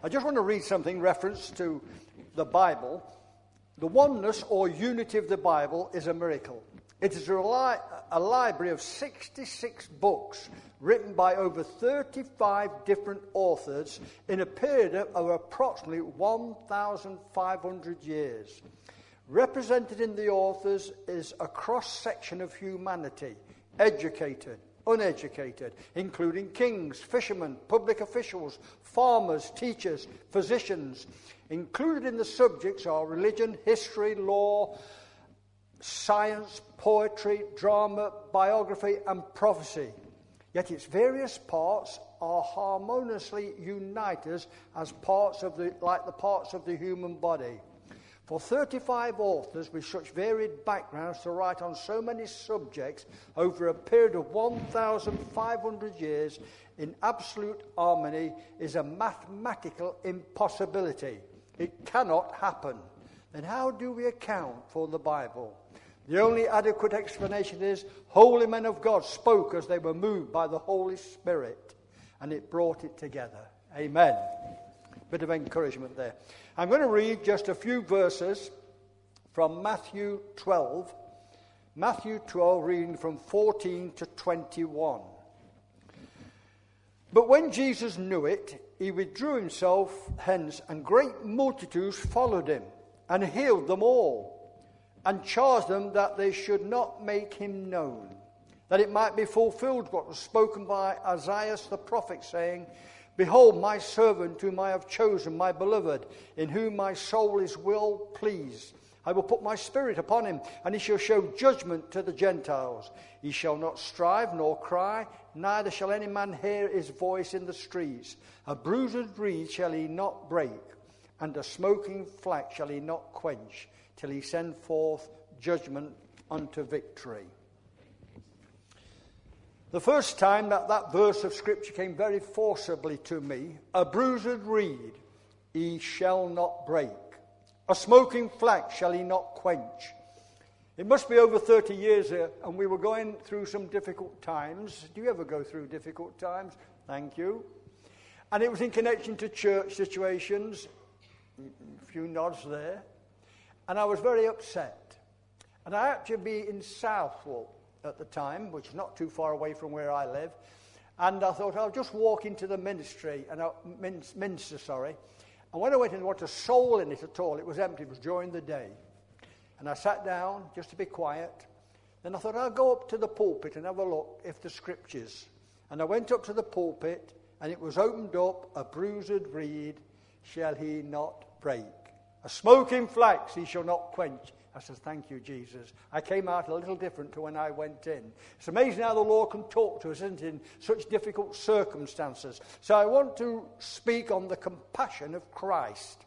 I just want to read something in reference to the Bible. The oneness or unity of the Bible is a miracle. It is a library of 66 books written by over 35 different authors in a period of approximately 1,500 years. Represented in the authors is a cross-section of humanity, educated, uneducated, including kings, fishermen, public officials, farmers, teachers, physicians. Included in the subjects are religion, history, law, science, poetry, drama, biography, and prophecy. Yet its various parts are harmoniously united as parts of the parts of the human body. For 35 authors with such varied backgrounds to write on so many subjects over a period of 1,500 years in absolute harmony is a mathematical impossibility. It cannot happen. Then how do we account for the Bible? The only adequate explanation is holy men of God spoke as they were moved by the Holy Spirit, and it brought it together. Amen. Bit of encouragement there. I'm going to read just a few verses from Matthew 12. Matthew 12, reading from 14 to 21. But when Jesus knew it, he withdrew himself hence, and great multitudes followed him, and healed them all, and charged them that they should not make him known, that it might be fulfilled what was spoken by Isaiah the prophet, saying, Behold, my servant whom I have chosen, my beloved, in whom my soul is well pleased. I will put my spirit upon him, and he shall show judgment to the Gentiles. He shall not strive nor cry, neither shall any man hear his voice in the streets. A bruised reed shall he not break, and a smoking flax shall he not quench, till he send forth judgment unto victory. The first time that verse of Scripture came very forcibly to me, a bruised reed he shall not break, a smoking flax shall he not quench. It must be over 30 years ago, and we were going through some difficult times. Do you ever go through difficult times? Thank you. And it was in connection to church situations, a few nods there, and I was very upset. And I happened to be in Southwell at the time, which is not too far away from where I live, and I thought I'll just walk into the ministry, and Minster. And when I went in, there wasn't a soul in it at all. It was empty. It was during the day. And I sat down just to be quiet. Then I thought I'll go up to the pulpit and have a look if the Scriptures. And I went up to the pulpit, and it was opened up, a bruised reed shall he not break, a smoking flax he shall not quench. I said, thank you, Jesus. I came out a little different to when I went in. It's amazing how the Lord can talk to us, isn't it, in such difficult circumstances. So I want to speak on the compassion of Christ.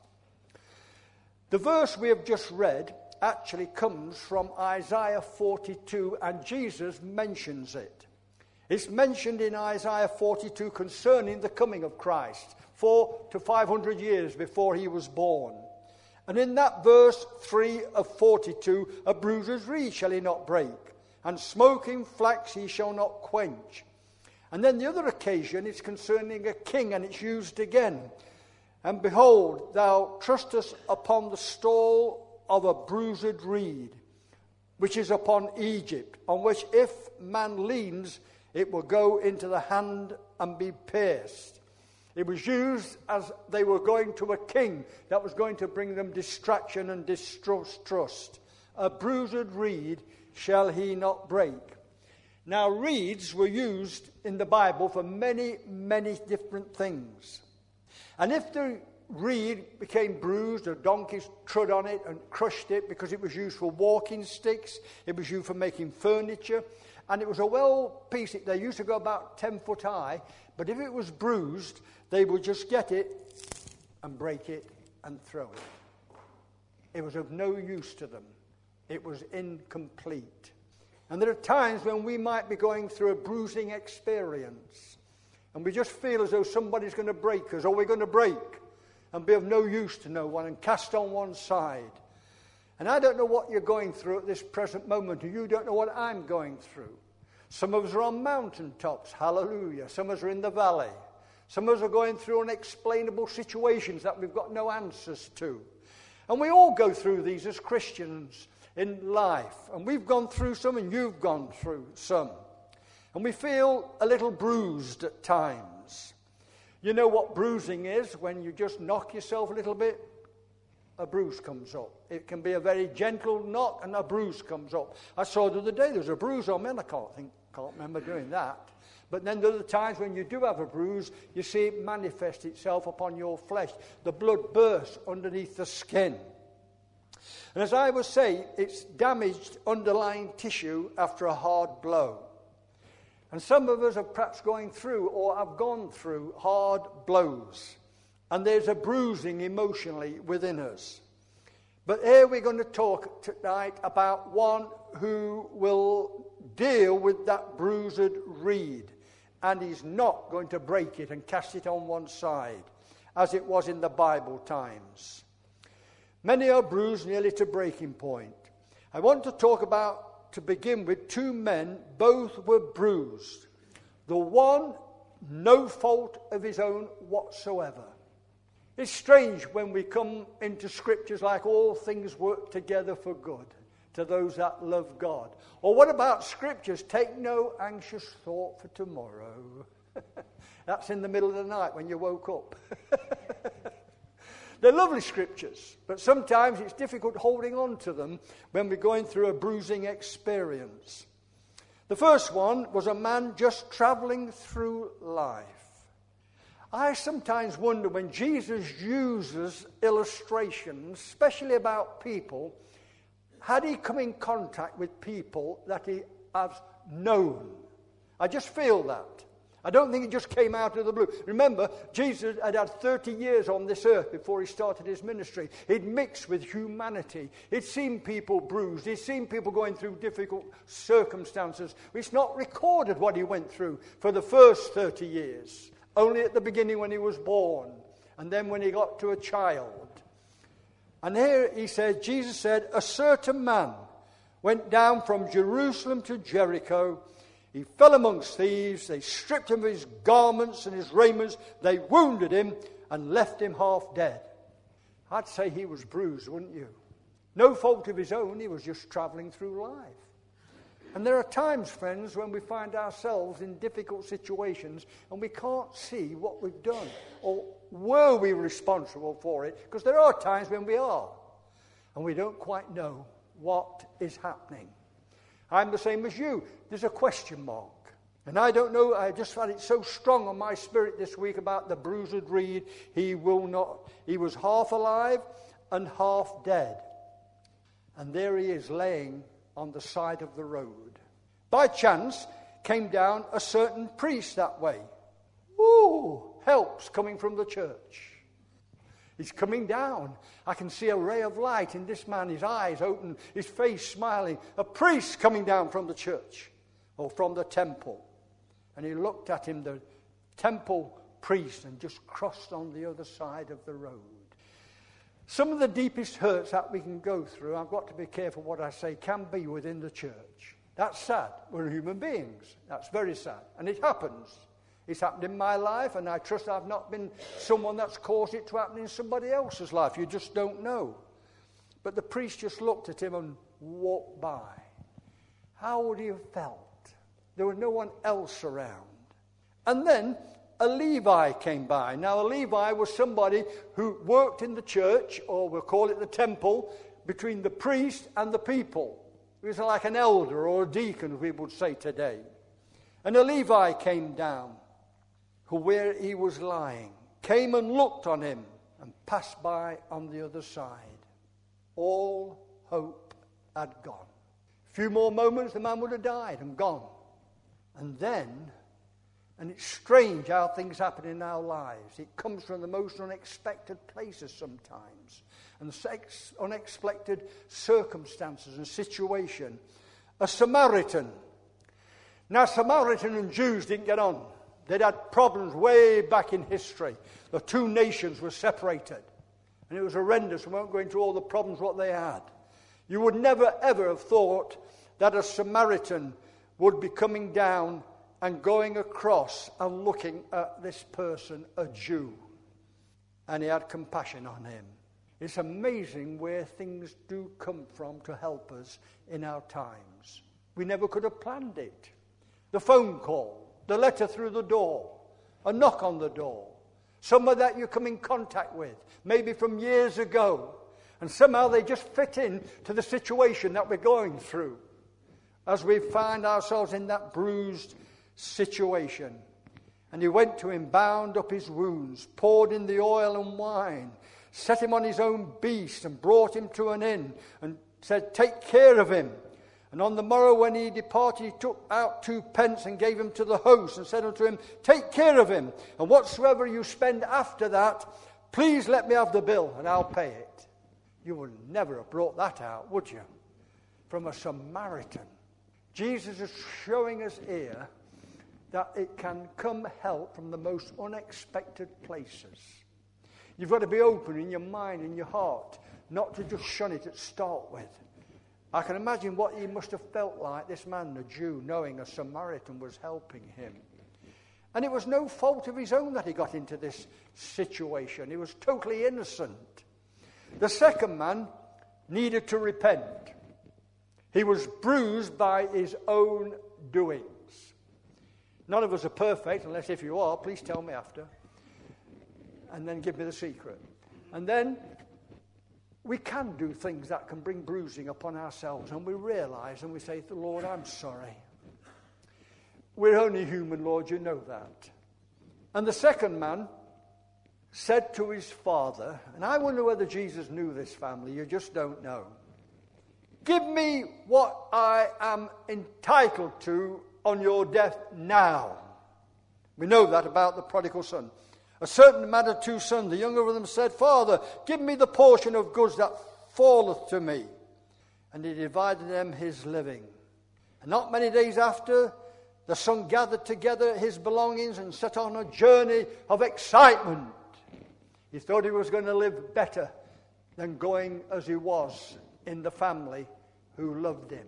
The verse we have just read actually comes from Isaiah 42, and Jesus mentions it. It's mentioned in Isaiah 42 concerning the coming of Christ, 400 to 500 years before he was born. And in that verse 3 of 42, a bruised reed shall he not break, and smoking flax he shall not quench. And then the other occasion is concerning a king, and it's used again. And behold, thou trustest upon the stall of a bruised reed, which is upon Egypt, on which if man leans, it will go into the hand and be pierced. It was used as they were going to a king that was going to bring them distraction and distrust. A bruised reed shall he not break. Now, reeds were used in the Bible for many, many different things. And if the reed became bruised, or donkeys trod on it and crushed it, because it was used for walking sticks, it was used for making furniture, and it was a well piece. They used to go about 10 foot high, but if it was bruised, they would just get it and break it and throw it. It was of no use to them. It was incomplete. And there are times when we might be going through a bruising experience, and we just feel as though somebody's going to break us, or we're going to break and be of no use to no one and cast on one side. And I don't know what you're going through at this present moment, and you don't know what I'm going through. Some of us are on mountaintops, hallelujah. Some of us are in the valley. Some of us are going through unexplainable situations that we've got no answers to. And we all go through these as Christians in life. And we've gone through some and you've gone through some. And we feel a little bruised at times. You know what bruising is? When you just knock yourself a little bit, a bruise comes up. It can be a very gentle knock and a bruise comes up. I saw the other day there was a bruise on me and I can't remember doing that. But then there are times when you do have a bruise, you see it manifest itself upon your flesh. The blood bursts underneath the skin. And as I would say, it's damaged underlying tissue after a hard blow. And some of us are perhaps going through or have gone through hard blows. And there's a bruising emotionally within us. But here we're going to talk tonight about one who will deal with that bruised reed. And he's not going to break it and cast it on one side, as it was in the Bible times. Many are bruised nearly to breaking point. I want to talk about, to begin with, two men, both were bruised. The one, no fault of his own whatsoever. It's strange when we come into scriptures like all things work together for good to those that love God. Or what about scriptures? Take no anxious thought for tomorrow. That's in the middle of the night when you woke up. They're lovely scriptures, but sometimes it's difficult holding on to them when we're going through a bruising experience. The first one was a man just traveling through life. I sometimes wonder when Jesus uses illustrations, especially about people, had he come in contact with people that he has known? I just feel that. I don't think it just came out of the blue. Remember, Jesus had 30 years on this earth before he started his ministry. He'd mixed with humanity. He'd seen people bruised. He'd seen people going through difficult circumstances. It's not recorded what he went through for the first 30 years. Only at the beginning when he was born. And then when he got to a child. And here he said, Jesus said, a certain man went down from Jerusalem to Jericho. He fell amongst thieves. They stripped him of his garments and his raiments. They wounded him and left him half dead. I'd say he was bruised, wouldn't you? No fault of his own. He was just traveling through life. And there are times, friends, when we find ourselves in difficult situations and we can't see what we've done. Or were we responsible for it? Because there are times when we are. And we don't quite know what is happening. I'm the same as you. There's a question mark. And I don't know, I just felt it so strong on my spirit this week about the bruised reed. He was half alive and half dead. And there he is laying on the side of the road. By chance came down a certain priest that way. Ooh, help's coming from the church. He's coming down. I can see a ray of light in this man, his eyes open, his face smiling. A priest coming down from the church or from the temple. And he looked at him, the temple priest, and just crossed on the other side of the road. Some of the deepest hurts that we can go through, I've got to be careful what I say, can be within the church. That's sad. We're human beings. That's very sad. And it happens. It's happened in my life, and I trust I've not been someone that's caused it to happen in somebody else's life. You just don't know. But the priest just looked at him and walked by. How would he have felt? There was no one else around. And then a Levi came by. Now, a Levi was somebody who worked in the church, or we'll call it the temple, between the priest and the people. He was like an elder or a deacon, we would say today. And a Levi came down, who where he was lying, came and looked on him and passed by on the other side. All hope had gone. A few more moments, the man would have died and gone. And then, and it's strange how things happen in our lives. It comes from the most unexpected places sometimes. And unexpected circumstances and situation. A Samaritan. Now, Samaritan and Jews didn't get on. They'd had problems way back in history. The two nations were separated. And it was horrendous. We won't go into all the problems what they had. You would never, ever have thought that a Samaritan would be coming down and going across and looking at this person, a Jew. And he had compassion on him. It's amazing where things do come from to help us in our times. We never could have planned it. The phone call, the letter through the door, a knock on the door, someone that you come in contact with, maybe from years ago, and somehow they just fit in to the situation that we're going through as we find ourselves in that bruised situation. And he went to him, bound up his wounds, poured in the oil and wine, set him on his own beast, and brought him to an inn, and said, "Take care of him." And on the morrow when he departed, he took out 2 pence and gave them to the host, and said unto him, "Take care of him, and whatsoever you spend after that, please let me have the bill, and I'll pay it." You would never have brought that out, would you? From a Samaritan. Jesus is showing us here that it can come help from the most unexpected places. You've got to be open in your mind and your heart, not to just shun it at start with. I can imagine what he must have felt like, this man, the Jew, knowing a Samaritan was helping him. And it was no fault of his own that he got into this situation. He was totally innocent. The second man needed to repent. He was bruised by his own doings. None of us are perfect, unless if you are, please tell me after. And then give me the secret. And then we can do things that can bring bruising upon ourselves, and we realize and we say to the Lord, "I'm sorry." We're only human, Lord, you know that. And the second man said to his father, and I wonder whether Jesus knew this family, you just don't know, "Give me what I am entitled to on your death now." We know that about the prodigal son. A certain man had 2 sons. The younger of them said, "Father, give me the portion of goods that falleth to me." And he divided them his living. And not many days after, the son gathered together his belongings and set on a journey of excitement. He thought he was going to live better than going as he was in the family who loved him.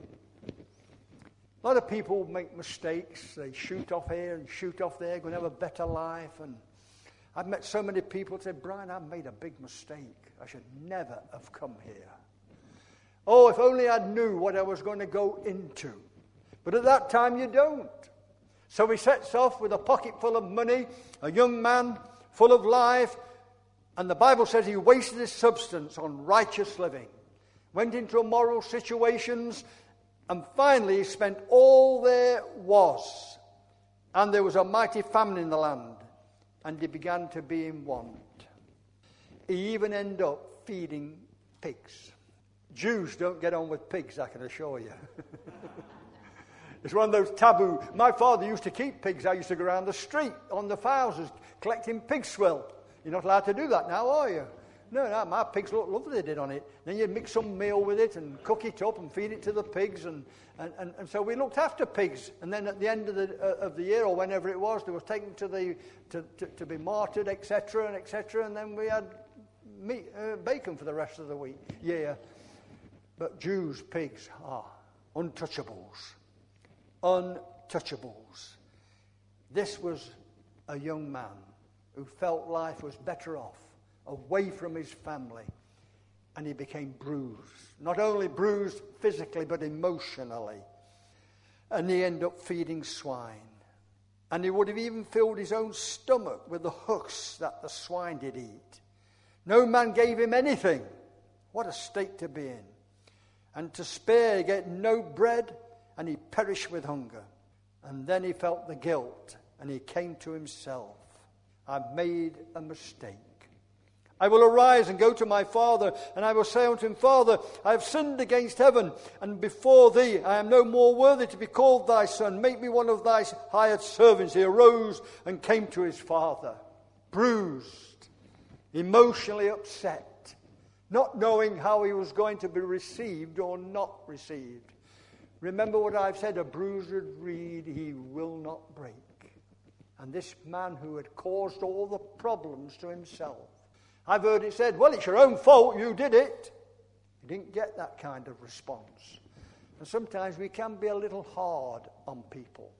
A lot of people make mistakes. They shoot off here and shoot off there, going to have a better life. And I've met so many people who say, "Brian, I've made a big mistake. I should never have come here. Oh, if only I knew what I was going to go into." But at that time you don't. So he sets off with a pocket full of money, a young man full of life, and the Bible says he wasted his substance on righteous living, went into immoral situations, and finally he spent all there was. And there was a mighty famine in the land, and he began to be in want. He even ended up feeding pigs. Jews don't get on with pigs, I can assure you. It's one of those taboo. My father used to keep pigs. I used to go around the street on the houses collecting pig swill. You're not allowed to do that now, are you? No, my pigs look lovely, they did on it. Then you'd mix some meal with it and cook it up and feed it to the pigs. And so we looked after pigs. And then at the end of the year, or whenever it was, they were taken to be martyred, etc., and etc. And then we had meat, bacon for the rest of the week. Yeah. But Jews, pigs, untouchables. Untouchables. This was a young man who felt life was better off away from his family, and he became bruised. Not only bruised physically, but emotionally. And he ended up feeding swine. And he would have even filled his own stomach with the husks that the swine did eat. No man gave him anything. What a state to be in. And to spare, he get no bread, and he perished with hunger. And then he felt the guilt, and he came to himself. I've made a mistake. I will arise and go to my father, and I will say unto him, Father, I have sinned against heaven, and before thee I am no more worthy to be called thy son. Make me one of thy hired servants. He arose and came to his father, bruised, emotionally upset, not knowing how he was going to be received or not received. Remember what I've said, a bruised reed he will not break. And this man who had caused all the problems to himself, I've heard it said, well, it's your own fault, you did it. He didn't get that kind of response. And sometimes we can be a little hard on people.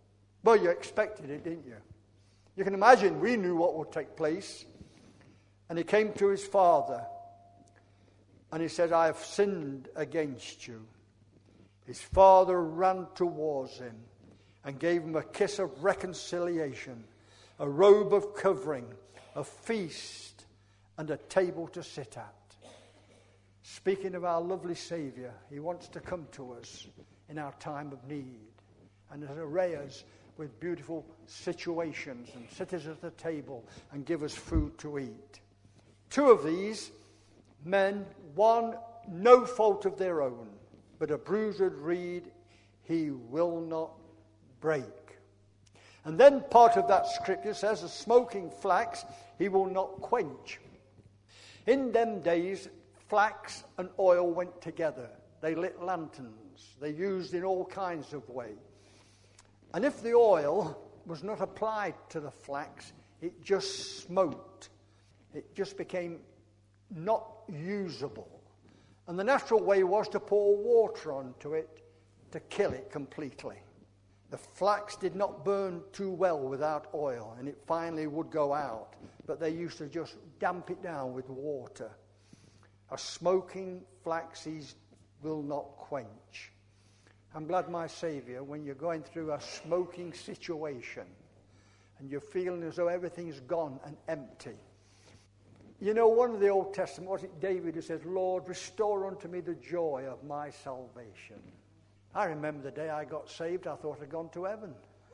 Well, you expected it, didn't you? You can imagine we knew what would take place. And he came to his father and he said, I have sinned against you. His father ran towards him and gave him a kiss of reconciliation, a robe of covering, a feast, and a table to sit at. Speaking of our lovely Saviour, he wants to come to us in our time of need and array us with beautiful situations and sit us at the table and give us food to eat. Two of these men, one no fault of their own, but a bruised reed he will not break. And then part of that scripture says, a smoking flax he will not quench. In them days, flax and oil went together. They lit lanterns. They used in all kinds of way. And if the oil was not applied to the flax, it just smoked. It just became not usable. And the natural way was to pour water onto it to kill it completely. The flax did not burn too well without oil, and it finally would go out. But they used to just damp it down with water. A smoking flax he will not quench. I'm glad, my Saviour, when you're going through a smoking situation and you're feeling as though everything's gone and empty. You know, one of the Old Testament, was it David who says, Lord, restore unto me the joy of my salvation. I remember the day I got saved, I thought I'd gone to heaven.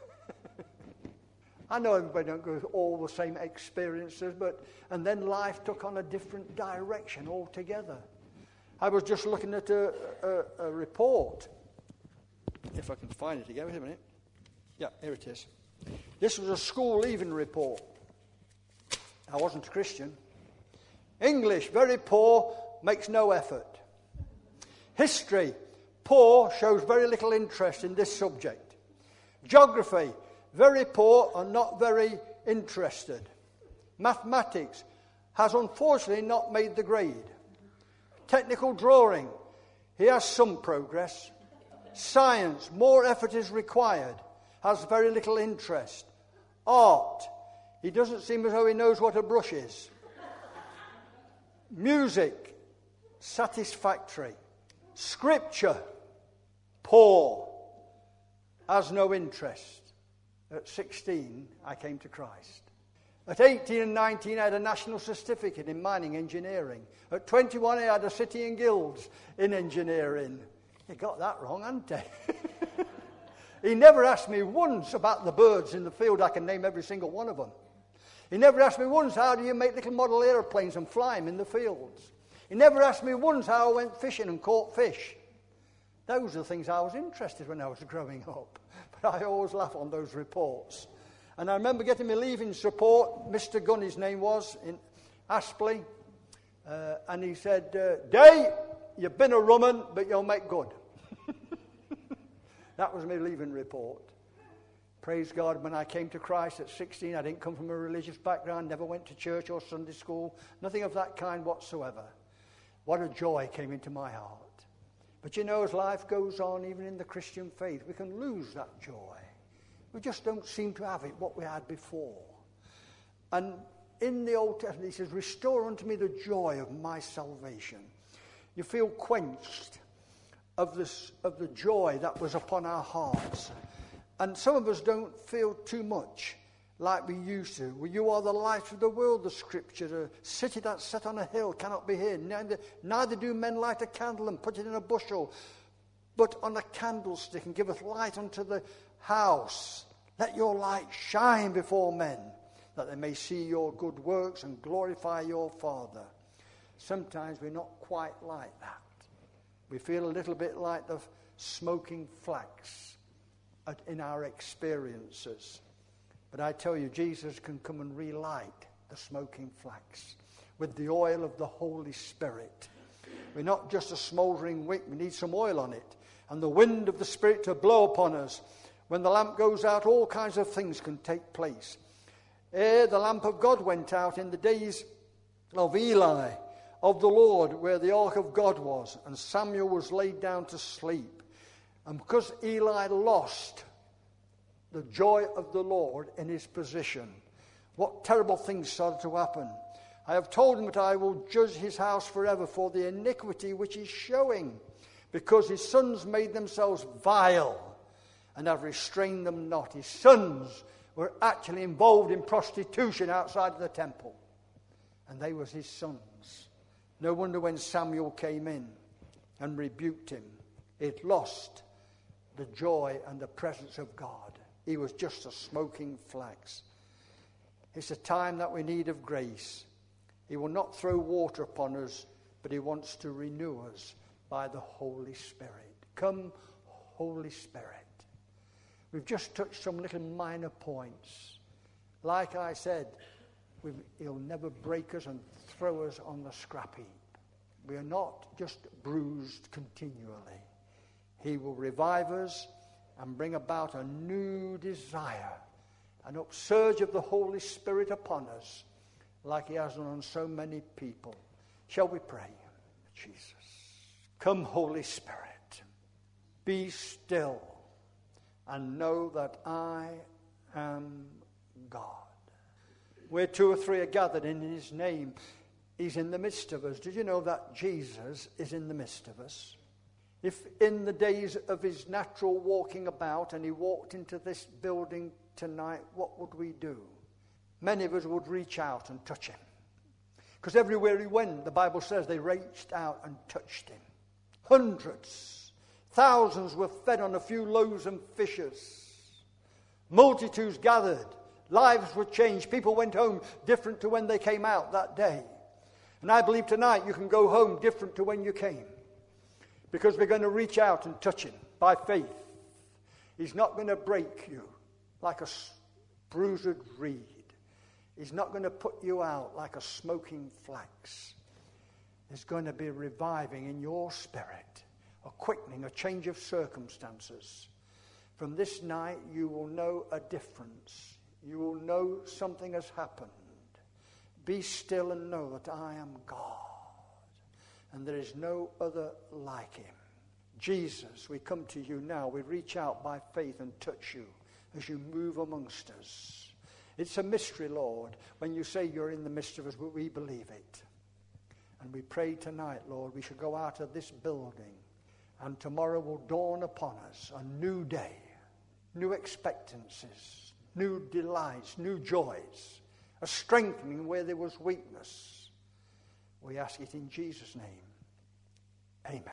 I know everybody don't go through all the same experiences, and then life took on a different direction altogether. I was just looking at a report. If I can find it again, wait a minute. Yeah, here it is. This was a school leaving report. I wasn't a Christian. English, very poor, makes no effort. History, poor, shows very little interest in this subject. Geography, very poor and not very interested. Mathematics has unfortunately not made the grade. Technical drawing, he has some progress. Science, more effort is required, has very little interest. Art, he doesn't seem as though he knows what a brush is. Music, satisfactory. Scripture, poor, has no interest. At 16, I came to Christ. At 18 and 19, I had a national certificate in mining engineering. At 21, I had a city and guilds in engineering. He got that wrong, hadn't he? He never asked me once about the birds in the field. I can name every single one of them. He never asked me once, how do you make little model aeroplanes and fly them in the fields? He never asked me once how I went fishing and caught fish. Those are the things I was interested in when I was growing up. But I always laugh on those reports. And I remember getting my leaving support. Mr. Gunn, his name was, in Aspley. And he said, Day, you've been a rumman, but you'll make good. That was my leaving report. Praise God, when I came to Christ at 16, I didn't come from a religious background, never went to church or Sunday school, nothing of that kind whatsoever. What a joy came into my heart. But you know, as life goes on, even in the Christian faith, we can lose that joy. We just don't seem to have it, what we had before. And in the Old Testament, he says, restore unto me the joy of my salvation. You feel quenched of the joy that was upon our hearts. And some of us don't feel too much like we used to. Well, you are the light of the world, the scripture. A city that's set on a hill cannot be hid. Neither do men light a candle and put it in a bushel, but on a candlestick, and giveth light unto the house. Let your light shine before men, that they may see your good works and glorify your Father. Sometimes we're not quite like that. We feel a little bit like the smoking flax in our experiences. But I tell you, Jesus can come and relight the smoking flax with the oil of the Holy Spirit. We're not just a smouldering wick, we need some oil on it. And the wind of the Spirit to blow upon us. When the lamp goes out, all kinds of things can take place. Ere the lamp of God went out in the days of Eli, of the Lord, where the ark of God was, and Samuel was laid down to sleep. And because Eli lost the joy of the Lord in his position. What terrible things started to happen. I have told him that I will judge his house forever for the iniquity which he's showing, because his sons made themselves vile and have restrained them not. His sons were actually involved in prostitution outside of the temple. And they was his sons. No wonder when Samuel came in and rebuked him, it lost the joy and the presence of God. He was just a smoking flax. It's a time that we need of grace. He will not throw water upon us, but he wants to renew us by the Holy Spirit. Come, Holy Spirit. We've just touched some little minor points. Like I said, he'll never break us and throw us on the scrap heap. We are not just bruised continually. He will revive us and bring about a new desire, an upsurge of the Holy Spirit upon us, like he has done on so many people. Shall we pray? Jesus. Come, Holy Spirit. Be still and know that I am God. Where two or three are gathered in his name, he's in the midst of us. Did you know that Jesus is in the midst of us? If in the days of his natural walking about and he walked into this building tonight, what would we do? Many of us would reach out and touch him. Because everywhere he went, the Bible says they reached out and touched him. Hundreds, thousands were fed on a few loaves and fishes. Multitudes gathered. Lives were changed. People went home different to when they came out that day. And I believe tonight you can go home different to when you came. Because we're going to reach out and touch him by faith. He's not going to break you like a bruised reed. He's not going to put you out like a smoking flax. There's going to be a reviving in your spirit, a quickening, a change of circumstances. From this night, you will know a difference. You will know something has happened. Be still and know that I am God, and there is no other like him. Jesus, we come to you now. We reach out by faith and touch you as you move amongst us. It's a mystery, Lord, when you say you're in the midst of us, but we believe it. And we pray tonight, Lord, we should go out of this building, and tomorrow will dawn upon us a new day, new expectancies, new delights, new joys, a strengthening where there was weakness. We ask it in Jesus' name. Amen.